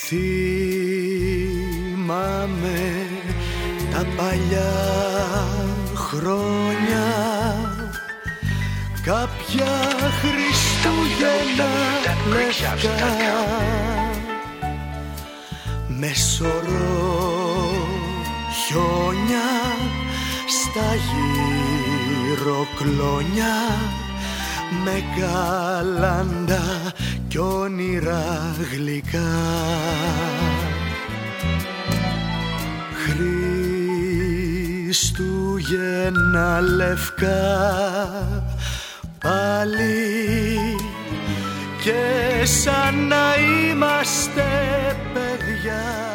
Θυμάμαι τα παλιά χρόνια, κάποια Χριστούγεννα λευκά, με σωρό χιόνια στα γυροκλόνια, με καλάντα κι όνειρα γλυκά. Χριστούγεννα λευκά πάλι, και σαν να είμαστε παιδιά,